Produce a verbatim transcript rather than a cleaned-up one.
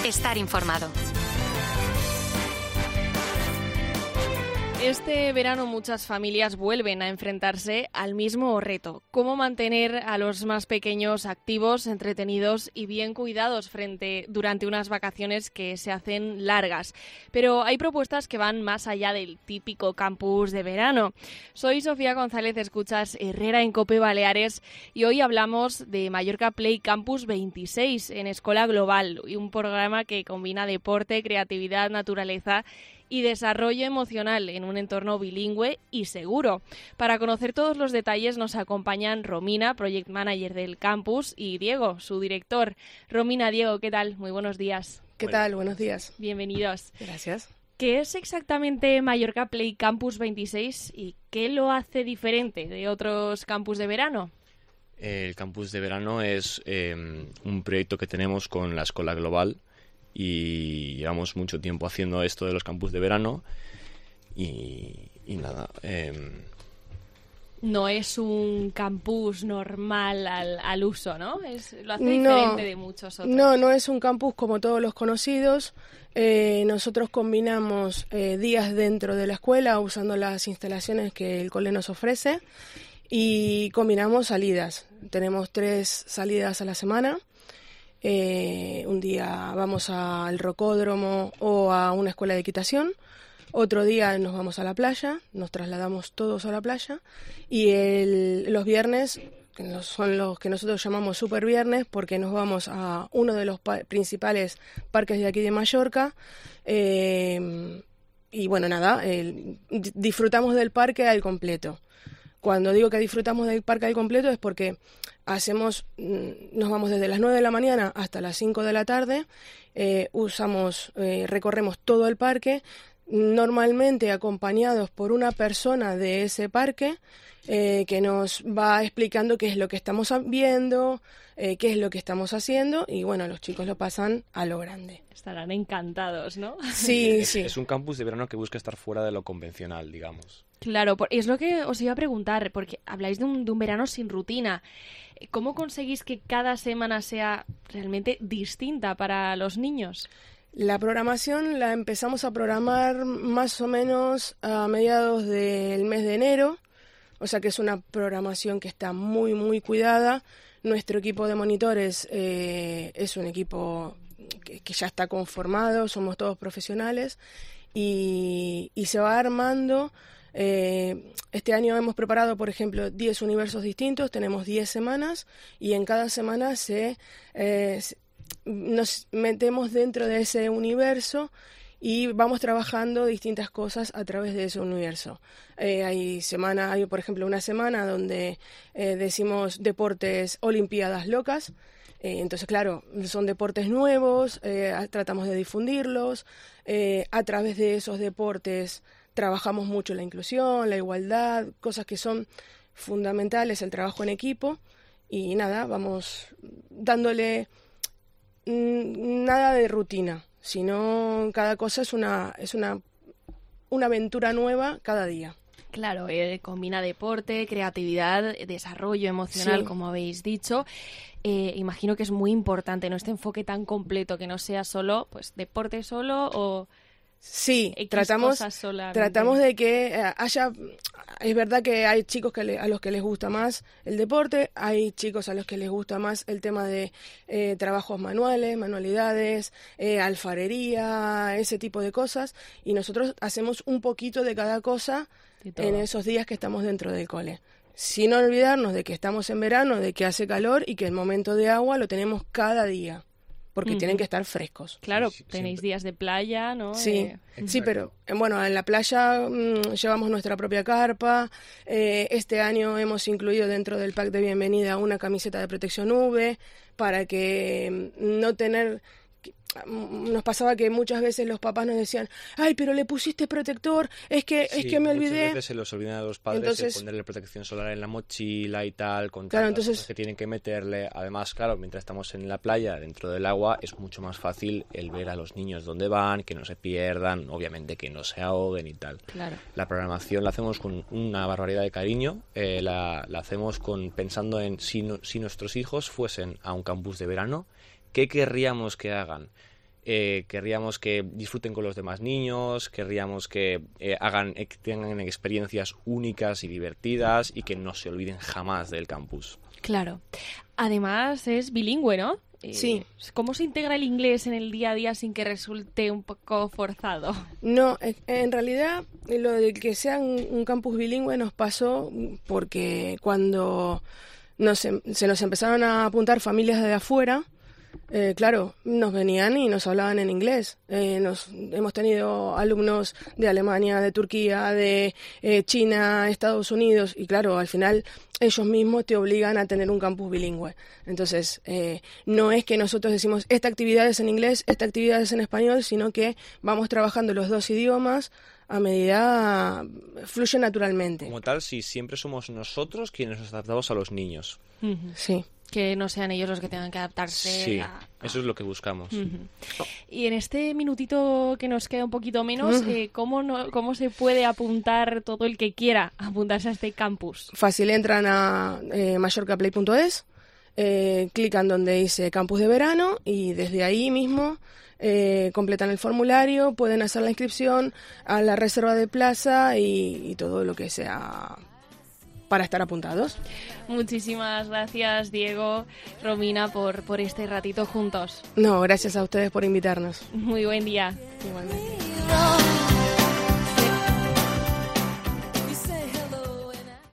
estar informado. Este verano muchas familias vuelven a enfrentarse al mismo reto: cómo mantener a los más pequeños activos, entretenidos y bien cuidados frente durante unas vacaciones que se hacen largas. Pero hay propuestas que van más allá del típico campus de verano. Soy Sofía González, escuchas Herrera en COPE Baleares y hoy hablamos de Mallorca Play Campus veintiséis en Escola Global, un programa que combina deporte, creatividad, naturaleza y desarrollo emocional en un entorno bilingüe y seguro. Para conocer todos los detalles nos acompañan Romina, Project Manager del campus, y Diego, su director. Romina, Diego, ¿qué tal? Muy buenos días. ¿Qué tal? Buenos días. Bienvenidos. Gracias. ¿Qué es exactamente Mallorca Play Campus veintiséis y qué lo hace diferente de otros campus de verano? El campus de verano es eh, un proyecto que tenemos con la Escola Global, y llevamos mucho tiempo haciendo esto de los campus de verano y, y nada. Eh... No es un campus normal al, al uso, ¿no? Es, lo hace no, diferente de muchos otros. No, no es un campus como todos los conocidos. Eh, nosotros combinamos eh, días dentro de la escuela usando las instalaciones que el cole nos ofrece y combinamos salidas. Tenemos tres salidas a la semana. Eh, un día vamos al rocódromo o a una escuela de equitación, otro día nos vamos a la playa, nos trasladamos todos a la playa, y el, los viernes, que son los que nosotros llamamos super viernes, porque nos vamos a uno de los pa- principales parques de aquí de Mallorca, eh, y bueno, nada, eh, disfrutamos del parque al completo. Cuando digo que disfrutamos del parque al completo es porque hacemos, nos vamos desde las nueve de la mañana hasta las cinco de la tarde, eh, usamos, eh, recorremos todo el parque, normalmente acompañados por una persona de ese parque eh, que nos va explicando qué es lo que estamos viendo, eh, qué es lo que estamos haciendo, y bueno, los chicos lo pasan a lo grande. Estarán encantados, ¿no? Sí, es, sí. Es un campus de verano que busca estar fuera de lo convencional, digamos. Claro, es lo que os iba a preguntar, porque habláis de un, de un verano sin rutina. ¿Cómo conseguís que cada semana sea realmente distinta para los niños? La programación la empezamos a programar más o menos a mediados del mes de enero, o sea que es una programación que está muy, muy cuidada. Nuestro equipo de monitores eh, es un equipo que, que ya está conformado, somos todos profesionales, y, y se va armando. Eh, este año hemos preparado, por ejemplo, diez universos distintos, tenemos diez semanas, y en cada semana se, eh, nos metemos dentro de ese universo y vamos trabajando distintas cosas a través de ese universo. Eh, hay semana, hay por ejemplo una semana donde eh, decimos deportes olimpiadas locas. Eh, entonces, claro, son deportes nuevos, eh, tratamos de difundirlos, eh, a través de esos deportes trabajamos mucho la inclusión, la igualdad, cosas que son fundamentales, el trabajo en equipo, y nada, vamos dándole mmm, nada de rutina, sino cada cosa es una es una, una aventura nueva cada día. Claro, eh, combina deporte, creatividad, desarrollo emocional, sí, como habéis dicho. Eh, imagino que es muy importante, ¿no?, este enfoque tan completo, que no sea solo pues deporte solo o... Sí, X tratamos, tratamos de que eh, haya, es verdad que hay chicos que le, a los que les gusta más el deporte, hay chicos a los que les gusta más el tema de eh, trabajos manuales, manualidades, eh, alfarería, ese tipo de cosas, y nosotros hacemos un poquito de cada cosa en esos días que estamos dentro del cole. Sin olvidarnos de que estamos en verano, de que hace calor y que el momento de agua lo tenemos cada día, porque uh-huh. tienen que estar frescos. Claro, sí, tenéis siempre. días de playa, ¿no? Sí, eh... sí, pero bueno, en la playa mmm, llevamos nuestra propia carpa. Eh, este año hemos incluido dentro del pack de bienvenida una camiseta de protección U V para que mmm, no tener... Nos pasaba que muchas veces los papás nos decían, ay, pero le pusiste protector, es que sí, es que me olvidé. Muchas veces se los olvidan a los padres entonces, de ponerle protección solar en la mochila y tal, con claro, tantas entonces, cosas que tienen que meterle. Además, claro, mientras estamos en la playa, dentro del agua, es mucho más fácil el ver a los niños dónde van, que no se pierdan, obviamente que no se ahoguen y tal. Claro. La programación la hacemos con una barbaridad de cariño, eh, la, la hacemos con pensando en si, no, si nuestros hijos fuesen a un campus de verano, ¿qué querríamos que hagan? eh, querríamos que disfruten con los demás niños, querríamos que eh, hagan, que tengan experiencias únicas y divertidas y que no se olviden jamás del campus. Claro. Además es bilingüe, ¿no? Sí. ¿Cómo se integra el inglés en el día a día sin que resulte un poco forzado? No, en realidad lo de que sea un, un campus bilingüe nos pasó porque cuando nos, se nos empezaron a apuntar familias de afuera, eh, claro, nos venían y nos hablaban en inglés. Eh, nos, hemos tenido alumnos de Alemania, de Turquía, de eh, China, Estados Unidos, y claro, al final ellos mismos te obligan a tener un campus bilingüe. Entonces, eh, no es que nosotros decimos esta actividad es en inglés, esta actividad es en español, sino que vamos trabajando los dos idiomas a medida fluye naturalmente. Como tal, sí, siempre somos nosotros quienes nos adaptamos a los niños. Uh-huh. Sí. Que no sean ellos los que tengan que adaptarse. Sí, a, a... eso es lo que buscamos. Uh-huh. Y en este minutito que nos queda un poquito menos, uh-huh. eh, ¿cómo, no, ¿cómo se puede apuntar todo el que quiera apuntarse a este campus? Fácil, entran a eh, mallorcaplay punto es, eh, clican donde dice campus de verano y desde ahí mismo eh, completan el formulario, pueden hacer la inscripción a la reserva de plaza y, y todo lo que sea para estar apuntados. Muchísimas gracias, Diego, Romina, por, por este ratito juntos. No, gracias a ustedes por invitarnos. Muy buen día. Igualmente.